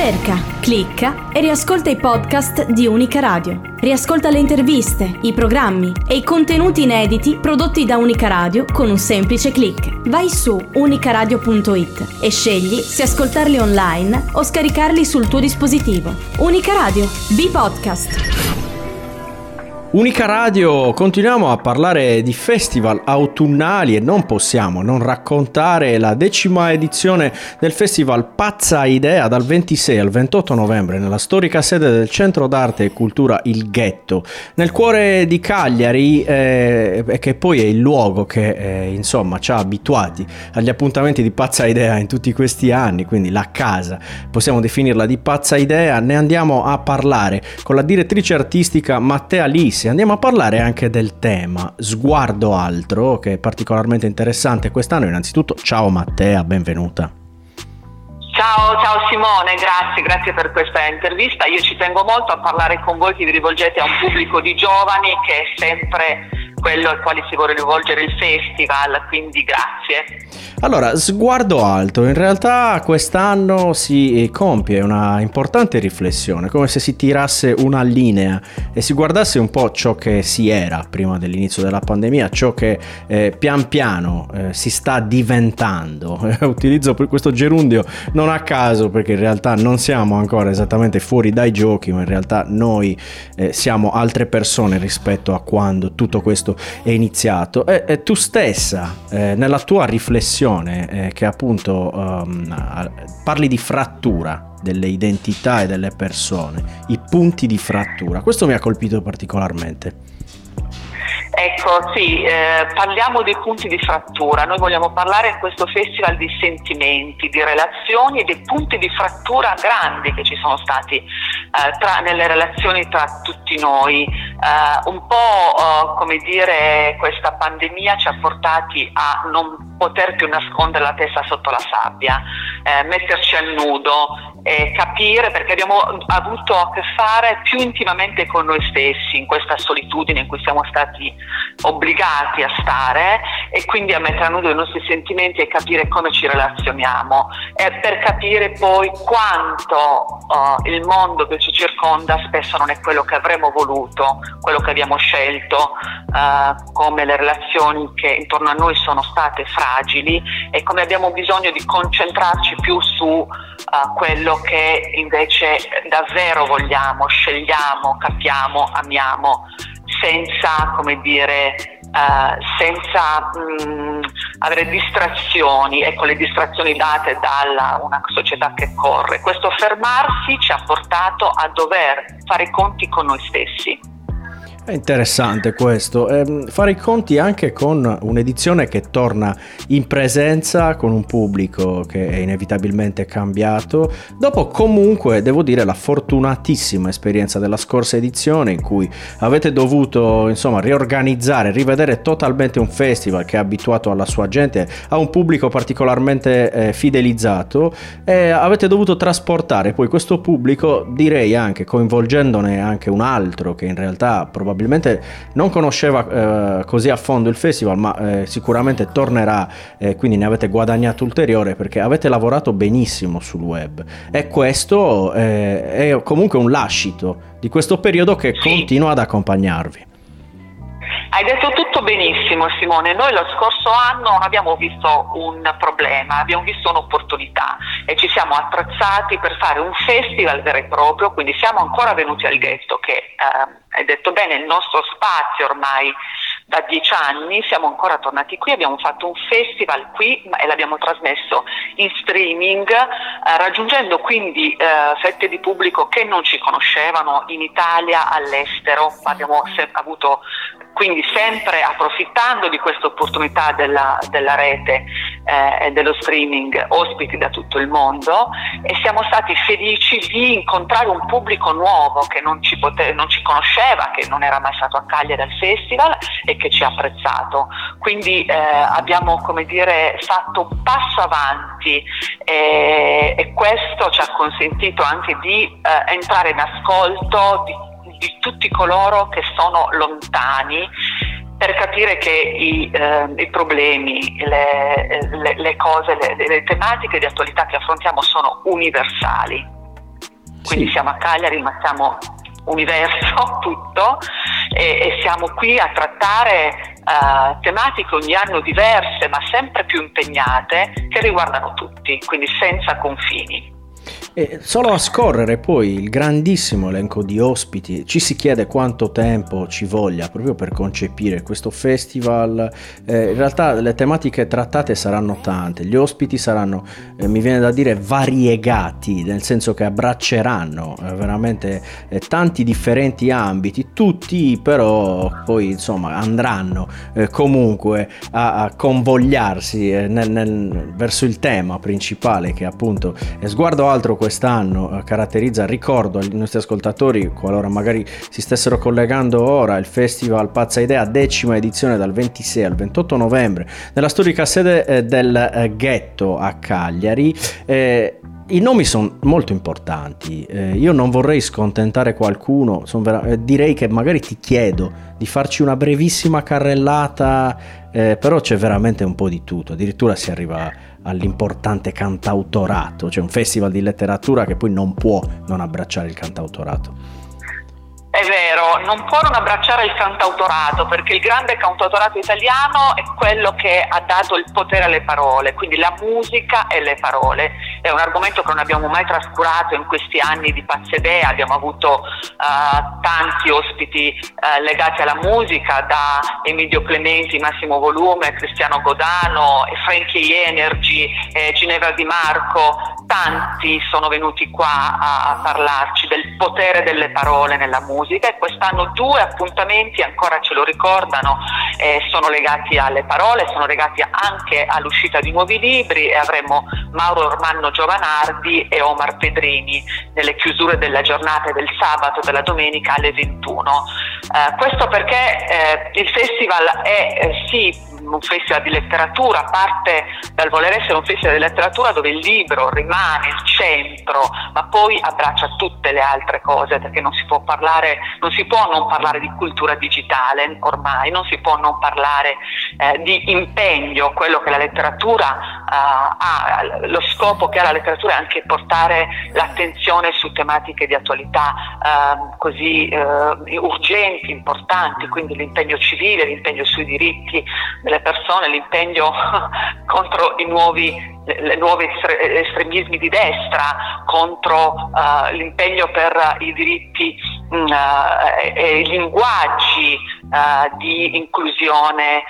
Cerca, clicca e riascolta i podcast di Unica Radio. Riascolta le interviste, i programmi e i contenuti inediti prodotti da Unica Radio con un semplice click. Vai su unicaradio.it e scegli se ascoltarli online o scaricarli sul tuo dispositivo. Unica Radio, B-Podcast. Unica Radio, continuiamo a parlare di festival autunnali e non possiamo non raccontare la 10ª edizione del festival Pazza Idea dal 26 al 28 novembre nella storica sede del Centro d'Arte e Cultura Il Ghetto, nel cuore di Cagliari, che poi è il luogo che insomma ci ha abituati agli appuntamenti di Pazza Idea in tutti questi anni, quindi la casa, possiamo definirla, di Pazza Idea. Ne andiamo a parlare con la direttrice artistica Mattea Lissi. Andiamo a parlare anche del tema Sguardo Altro, che è particolarmente interessante quest'anno. Innanzitutto, ciao Mattea, benvenuta. Ciao Simone, grazie per questa intervista. Io ci tengo molto a parlare con voi, che vi rivolgete a un pubblico di giovani, che è sempre quello al quale si vuole rivolgere il festival, quindi grazie. Allora, Sguardo Alto, in realtà quest'anno si compie una importante riflessione, come se si tirasse una linea e si guardasse un po' ciò che si era prima dell'inizio della pandemia, ciò che pian piano si sta diventando. Utilizzo questo gerundio non a caso, perché in realtà non siamo ancora esattamente fuori dai giochi, ma in realtà noi siamo altre persone rispetto a quando tutto questo è iniziato. E tu stessa, nella tua riflessione, che appunto parli di frattura delle identità e delle persone, i punti di frattura, questo mi ha colpito particolarmente. Ecco, sì, parliamo dei punti di frattura. Noi vogliamo parlare in questo festival di sentimenti, di relazioni e dei punti di frattura grandi che ci sono stati nelle relazioni tra tutti noi. Un po' come dire, questa pandemia ci ha portati a non poter più nascondere la testa sotto la sabbia, metterci a nudo, capire, perché abbiamo avuto a che fare più intimamente con noi stessi in questa solitudine in cui siamo stati obbligati a stare, e quindi a mettere a nudo i nostri sentimenti e capire come ci relazioniamo, per capire poi quanto il mondo che ci circonda spesso non è quello che avremmo voluto, quello che abbiamo scelto, come le relazioni che intorno a noi sono state fragili, e come abbiamo bisogno di concentrarci più su quello che invece davvero vogliamo, scegliamo, capiamo, amiamo, senza, come dire, senza avere distrazioni, ecco, le distrazioni date da una società che corre. Questo fermarsi ci ha portato a dover fare i conti con noi stessi. È interessante questo, fare i conti anche con un'edizione che torna in presenza con un pubblico che è inevitabilmente cambiato, dopo comunque, devo dire, la fortunatissima esperienza della scorsa edizione, in cui avete dovuto insomma riorganizzare, rivedere totalmente un festival che è abituato alla sua gente, a un pubblico particolarmente fidelizzato, e avete dovuto trasportare poi questo pubblico, direi anche coinvolgendone anche un altro che in realtà probabilmente non conosceva così a fondo il festival, ma sicuramente tornerà, quindi ne avete guadagnato ulteriore, perché avete lavorato benissimo sul web, e questo è comunque un lascito di questo periodo che continua ad accompagnarvi. Hai detto tutto benissimo, Simone. Noi lo scorso anno non abbiamo visto un problema, abbiamo visto un'opportunità e ci siamo attrezzati per fare un festival vero e proprio, quindi siamo ancora venuti al Ghetto, che hai detto bene, il nostro spazio ormai da 10 anni, siamo ancora tornati qui, abbiamo fatto un festival qui e l'abbiamo trasmesso in streaming, raggiungendo quindi fette di pubblico che non ci conoscevano in Italia, all'estero. Abbiamo avuto, quindi, sempre approfittando di questa opportunità della rete e dello streaming, ospiti da tutto il mondo, e siamo stati felici di incontrare un pubblico nuovo che non ci conosceva, che non era mai stato a Cagliari al festival e che ci ha apprezzato. Quindi abbiamo, come dire, fatto un passo avanti, e questo ci ha consentito anche di entrare in ascolto di tutti coloro che sono lontani, per capire che i problemi, le cose, le tematiche di attualità che affrontiamo sono universali. quindi sì. siamo a Cagliari ma siamo universo tutto, e siamo qui a trattare tematiche ogni anno diverse ma sempre più impegnate, che riguardano tutti, quindi senza confini. E solo a scorrere poi il grandissimo elenco di ospiti, ci si chiede quanto tempo ci voglia proprio per concepire questo festival. In realtà le tematiche trattate saranno tante, gli ospiti saranno, mi viene da dire, variegati, nel senso che abbracceranno veramente tanti differenti ambiti, tutti però poi insomma andranno comunque a convogliarsi verso il tema principale, che appunto è Sguardo Altro quest'anno caratterizza, ricordo ai nostri ascoltatori, qualora magari si stessero collegando ora, il Festival Pazza Idea, 10ª edizione dal 26 al 28 novembre nella storica sede del Ghetto a Cagliari. I nomi sono molto importanti, io non vorrei scontentare qualcuno, direi che magari ti chiedo di farci una brevissima carrellata, però c'è veramente un po' di tutto, addirittura si arriva all'importante cantautorato, c'è un festival di letteratura che poi non può non abbracciare il cantautorato. È vero, non può non abbracciare il cantautorato, perché il grande cantautorato italiano è quello che ha dato il potere alle parole, quindi la musica e le parole. È un argomento che non abbiamo mai trascurato in questi anni di Pazza Idea, abbiamo avuto tanti ospiti legati alla musica, da Emilio Clementi, Massimo Volume, Cristiano Godano, Frankie Energy, Ginevra Di Marco, tanti sono venuti qua a parlarci del potere delle parole nella musica, e quest'anno 2 appuntamenti ancora ce lo ricordano, sono legati alle parole, sono legati anche all'uscita di nuovi libri, e avremo Mauro Ormanno Giovanardi e Omar Pedrini nelle chiusure della giornata del sabato, della domenica alle 21. Questo perché il festival è sì un festival di letteratura, parte dal voler essere un festival di letteratura dove il libro rimane il centro, ma poi abbraccia tutte le altre cose, perché non si può non parlare di cultura digitale ormai, non si può non parlare di impegno. Quello che la letteratura ha, lo scopo che ha la letteratura è anche portare l'attenzione su tematiche di attualità così urgenti, importanti, quindi l'impegno civile, l'impegno sui diritti delle persone, l'impegno contro i nuovi estremismi di destra, contro l'impegno per i diritti e i linguaggi di inclusione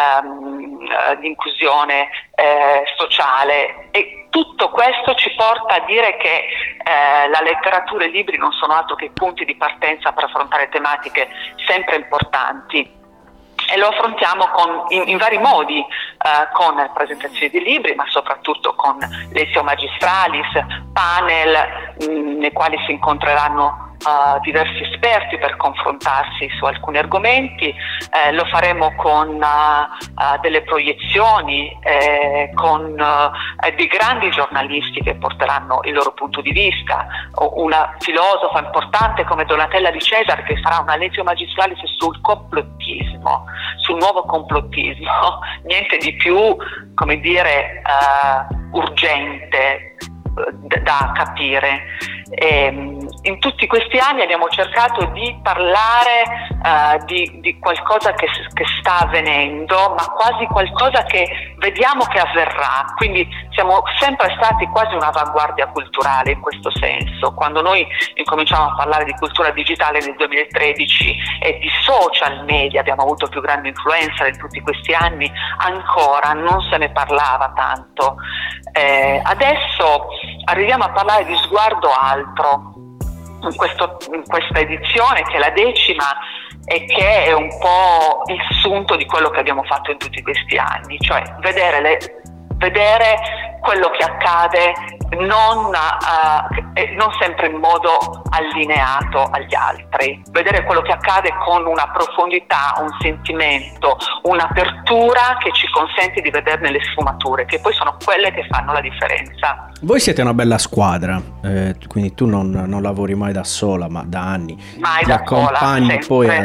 sociale. E tutto questo ci porta a dire che la letteratura e i libri non sono altro che punti di partenza per affrontare tematiche sempre importanti. E lo affrontiamo in vari modi, con presentazioni di libri, ma soprattutto con Lectio Magistralis, panel nei quali si incontreranno diversi esperti per confrontarsi su alcuni argomenti. Lo faremo con delle proiezioni, con dei grandi giornalisti che porteranno il loro punto di vista, una filosofa importante come Donatella Di Cesare, che farà una Lectio Magistralis sul complottismo, sul nuovo complottismo, niente di più, come dire, urgente da capire. In tutti questi anni abbiamo cercato di parlare di qualcosa che sta avvenendo, ma quasi qualcosa che vediamo che avverrà, quindi siamo sempre stati quasi un'avanguardia culturale in questo senso. Quando noi incominciamo a parlare di cultura digitale nel 2013 e di social media, abbiamo avuto più grande influenza in tutti questi anni, ancora non se ne parlava tanto. Adesso arriviamo a parlare di Sguardo Altro in questa edizione, che è la 10ª e che è un po' il sunto di quello che abbiamo fatto in tutti questi anni, cioè vedere quello che accade non sempre in modo allineato agli altri, vedere quello che accade con una profondità, un sentimento, un'apertura che ci consente di vederne le sfumature, che poi sono quelle che fanno la differenza. Voi siete una bella squadra, quindi tu non lavori mai da sola, ma da anni mai ti da accompagni sola, poi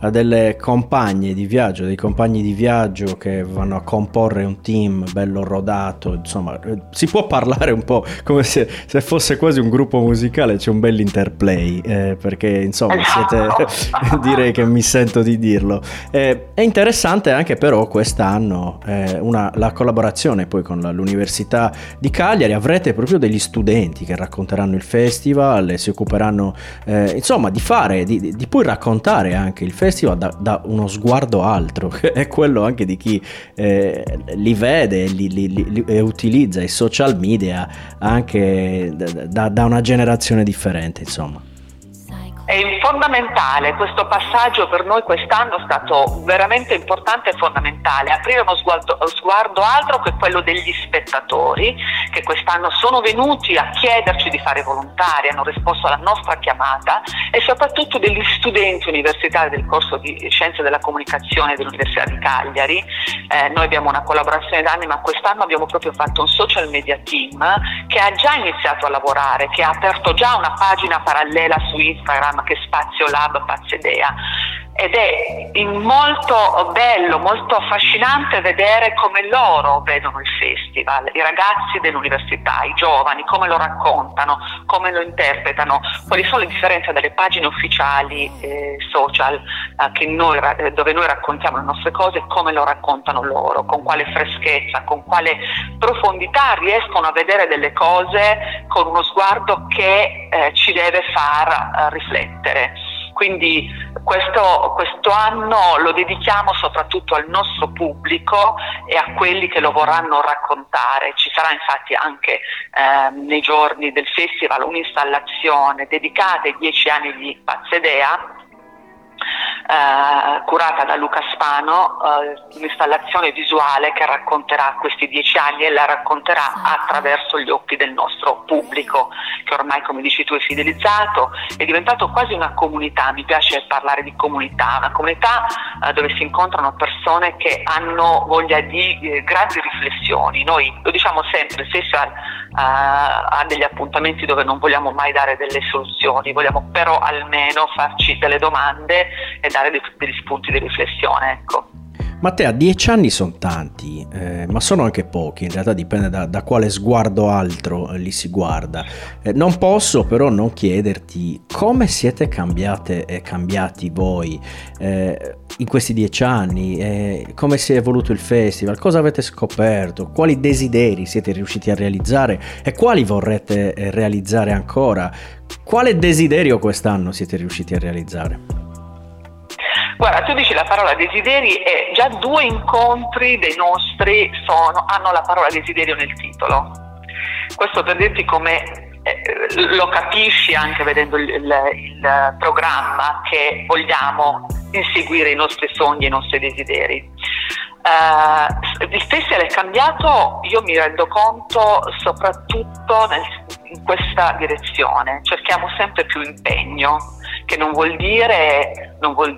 delle compagne di viaggio, dei compagni di viaggio che vanno a comporre un team bello rodato, insomma si può parlare un po' come se fosse quasi un gruppo musicale, c'è un bel interplay, perché insomma siete direi che mi sento di dirlo. È interessante anche però quest'anno la collaborazione poi con l'Università di Cagliari, avrete proprio degli studenti che racconteranno il festival e si occuperanno insomma di poi raccontare anche il festival da uno sguardo altro, che è quello anche di chi li vede e utilizza i social media anche da una generazione differente, insomma. È fondamentale questo passaggio per noi quest'anno, è stato veramente importante e fondamentale, aprire uno sguardo altro che quello degli spettatori che quest'anno sono venuti a chiederci di fare volontari, hanno risposto alla nostra chiamata, e soprattutto degli studenti universitari del corso di Scienze della Comunicazione dell'Università di Cagliari. Noi abbiamo una collaborazione da anni, ma quest'anno abbiamo proprio fatto un social media team che ha già iniziato a lavorare, che ha aperto già una pagina parallela su Instagram che è Spazio Lab Pazzedea, ed è molto bello, molto affascinante vedere come loro vedono il festival, i ragazzi dell'università, i giovani, come lo raccontano, come lo interpretano, quali sono le differenze dalle pagine ufficiali social dove noi raccontiamo le nostre cose, come lo raccontano loro, con quale freschezza, con quale profondità riescono a vedere delle cose con uno sguardo che ci deve far riflettere. Quindi questo anno lo dedichiamo soprattutto al nostro pubblico e a quelli che lo vorranno raccontare. Ci sarà infatti anche nei giorni del festival un'installazione dedicata ai 10 anni di Pazzedea, curata da Luca Spano, un'installazione visuale che racconterà questi 10 anni, e la racconterà attraverso gli occhi del nostro pubblico, che ormai, come dici tu, è fidelizzato, è diventato quasi una comunità. Mi piace parlare di comunità, una comunità dove si incontrano persone che hanno voglia di grandi riflessioni. Noi lo diciamo sempre, il festival ha degli appuntamenti dove non vogliamo mai dare delle soluzioni, vogliamo però almeno farci delle domande e dare degli spunti di riflessione, ecco. Matteo, 10 anni sono tanti, ma sono anche pochi, in realtà dipende da quale sguardo altro li si guarda. Non posso però non chiederti come siete cambiate e cambiati voi in questi 10 anni, come si è evoluto il festival, cosa avete scoperto, quali desideri siete riusciti a realizzare e quali vorrete realizzare ancora. Quale desiderio quest'anno siete riusciti a realizzare? Guarda, tu dici la parola desideri e già 2 incontri dei nostri hanno la parola desiderio nel titolo. Questo per dirti come lo capisci anche vedendo il programma, che vogliamo inseguire i nostri sogni e i nostri desideri. Il festival è cambiato, io mi rendo conto, soprattutto in questa direzione. Cerchiamo sempre più impegno, che non vuol dire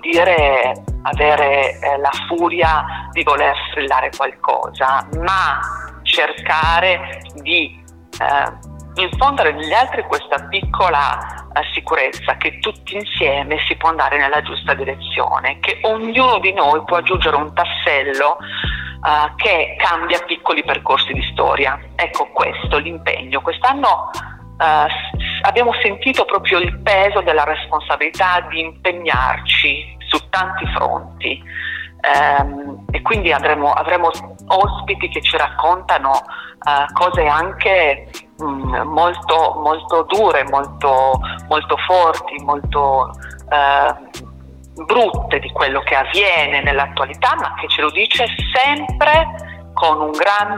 avere la furia di voler strillare qualcosa, ma cercare di infondere negli altri questa piccola sicurezza che tutti insieme si può andare nella giusta direzione, che ognuno di noi può aggiungere un tassello che cambia piccoli percorsi di storia. Ecco, questo l'impegno. Quest'anno abbiamo sentito proprio il peso della responsabilità di impegnarci su tanti fronti, e quindi avremo ospiti che ci raccontano cose anche molto, molto dure, molto, molto forti, molto brutte di quello che avviene nell'attualità, ma che ce lo dice sempre con una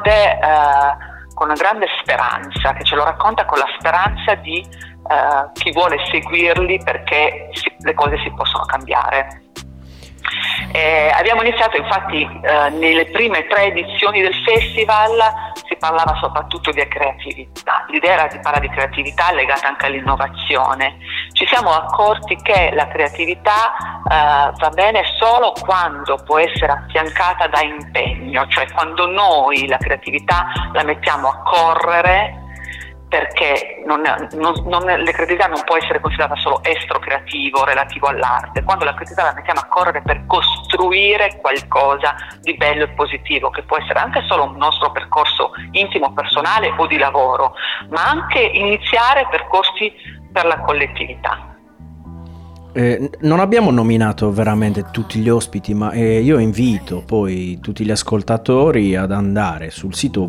grande speranza, che ce lo racconta con la speranza di chi vuole seguirli, perché le cose si possono cambiare. Abbiamo iniziato infatti nelle prime 3 edizioni del festival si parlava soprattutto di creatività. L'idea era di parlare di creatività legata anche all'innovazione. Ci siamo accorti che la creatività va bene solo quando può essere affiancata da impegno, cioè quando noi la creatività la mettiamo a correre, perché la creatività non può essere considerata solo estro-creativo, relativo all'arte. Quando la creatività la mettiamo a correre per costruire qualcosa di bello e positivo, che può essere anche solo un nostro percorso intimo, personale o di lavoro, ma anche iniziare percorsi per la collettività. Non abbiamo nominato veramente tutti gli ospiti, ma io invito poi tutti gli ascoltatori ad andare sul sito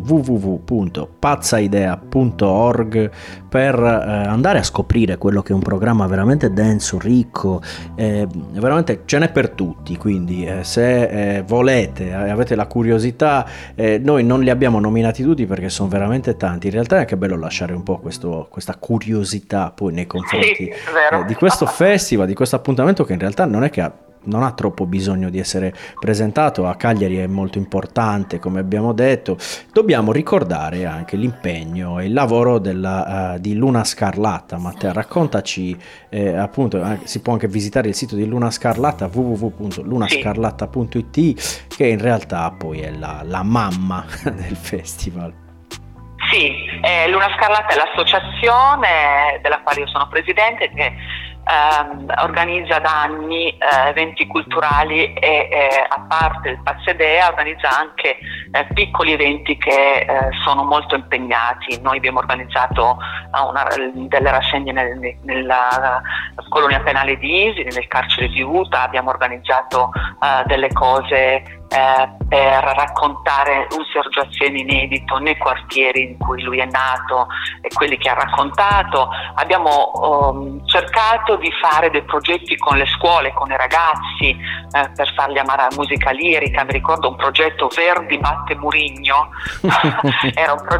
www.pazzaidea.org per andare a scoprire quello che è un programma veramente denso, ricco, veramente ce n'è per tutti, quindi se volete, avete la curiosità, noi non li abbiamo nominati tutti perché sono veramente tanti, in realtà è anche bello lasciare un po' questa curiosità poi nei confronti di questo festival, di questo appuntamento che in realtà non è che non ha troppo bisogno di essere presentato. A Cagliari è molto importante, come abbiamo detto. Dobbiamo ricordare anche l'impegno e il lavoro di Luna Scarlatta. Matteo, raccontaci, appunto, si può anche visitare il sito di Luna Scarlatta, www.lunascarlatta.it, che in realtà poi è la mamma del festival. Sì, Luna Scarlatta è l'associazione della quale io sono presidente, che organizza da anni eventi culturali e a parte il Pazzedea organizza anche piccoli eventi che sono molto impegnati. Noi abbiamo organizzato delle rassegne nella colonia penale di Isini, nel carcere di Uta, abbiamo organizzato delle cose per raccontare un Sergio Azzieni inedito nei quartieri in cui lui è nato e quelli che ha raccontato. Abbiamo cercato di fare dei progetti con le scuole, con i ragazzi, per farli amare la musica lirica. Mi ricordo un progetto Verdi batte Murigno. era un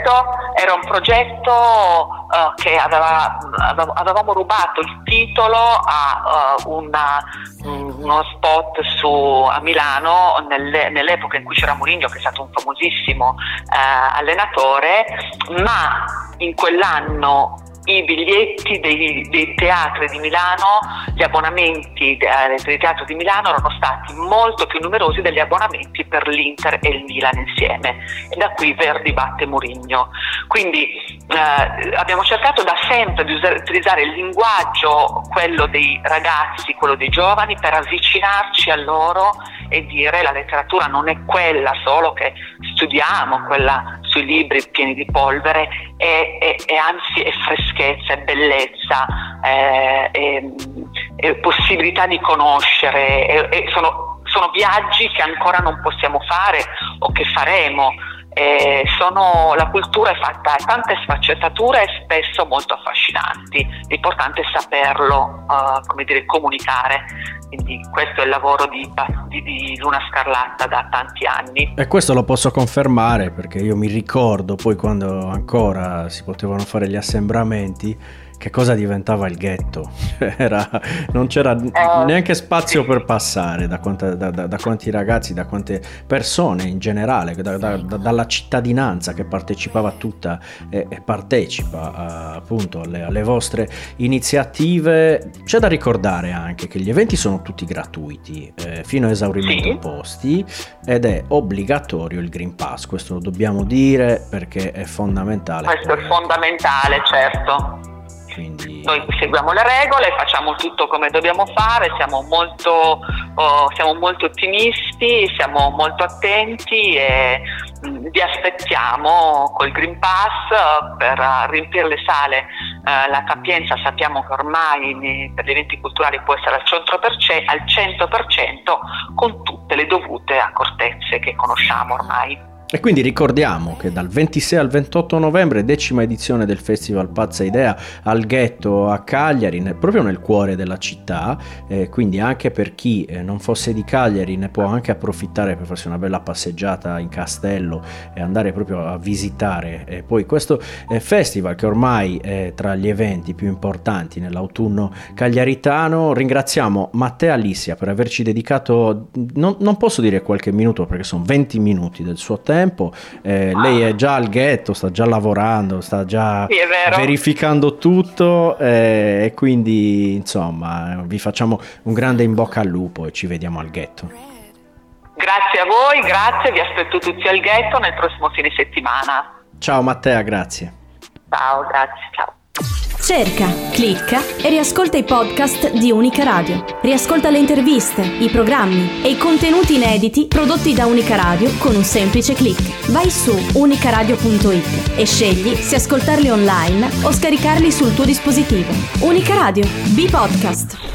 progetto che avevamo rubato il titolo a uno spot a Milano nell'epoca in cui c'era Mourinho, che è stato un famosissimo allenatore, ma in quell'anno i biglietti dei teatri di Milano, gli abbonamenti dei teatri di Milano erano stati molto più numerosi degli abbonamenti per l'Inter e il Milan insieme, e da qui Verdi batte Mourinho. Quindi abbiamo cercato da sempre di utilizzare il linguaggio, quello dei ragazzi, quello dei giovani, per avvicinarci a loro e dire: la letteratura non è quella solo che studiamo, quella sui libri pieni di polvere, e anzi è freschezza, è bellezza, è possibilità di conoscere, sono viaggi che ancora non possiamo fare o che faremo. La cultura è fatta di tante sfaccettature e spesso molto affascinanti. L'importante è saperlo comunicare. Quindi questo è il lavoro di Luna Scarlatta da tanti anni. E questo lo posso confermare, perché io mi ricordo poi, quando ancora si potevano fare gli assembramenti, che cosa diventava il ghetto. Non c'era neanche spazio per passare da quanti ragazzi, da quante persone in generale, dalla cittadinanza che partecipava tutta e partecipa appunto alle vostre iniziative. C'è da ricordare anche che gli eventi sono tutti gratuiti fino a esaurimento posti, ed è obbligatorio il Green Pass. Questo lo dobbiamo dire perché è fondamentale. Questo è fondamentale, certo. Quindi... Noi seguiamo le regole, facciamo tutto come dobbiamo fare, siamo molto ottimisti, siamo molto attenti e vi aspettiamo col Green Pass per riempire le sale. La capienza sappiamo che ormai per gli eventi culturali può essere al 100%, con tutte le dovute accortezze che conosciamo ormai. E quindi ricordiamo che dal 26 al 28 novembre, 10ª edizione del Festival Pazza Idea al Ghetto a Cagliari, proprio nel cuore della città, quindi anche per chi non fosse di Cagliari ne può anche approfittare per farsi una bella passeggiata in castello e andare proprio a visitare poi questo festival, che ormai è tra gli eventi più importanti nell'autunno cagliaritano. Ringraziamo Mattea Lissia per averci dedicato, non posso dire qualche minuto perché sono 20 minuti del suo tempo. Lei è già al ghetto, sta già lavorando, sta già verificando tutto, e quindi insomma vi facciamo un grande in bocca al lupo e ci vediamo al ghetto. Grazie a voi, grazie, vi aspetto tutti al ghetto nel prossimo fine settimana. Ciao Mattea, grazie. Ciao, grazie, ciao. Cerca, clicca e riascolta i podcast di Unica Radio. Riascolta le interviste, i programmi e i contenuti inediti prodotti da Unica Radio con un semplice click. Vai su unicaradio.it e scegli se ascoltarli online o scaricarli sul tuo dispositivo. Unica Radio, B-Podcast.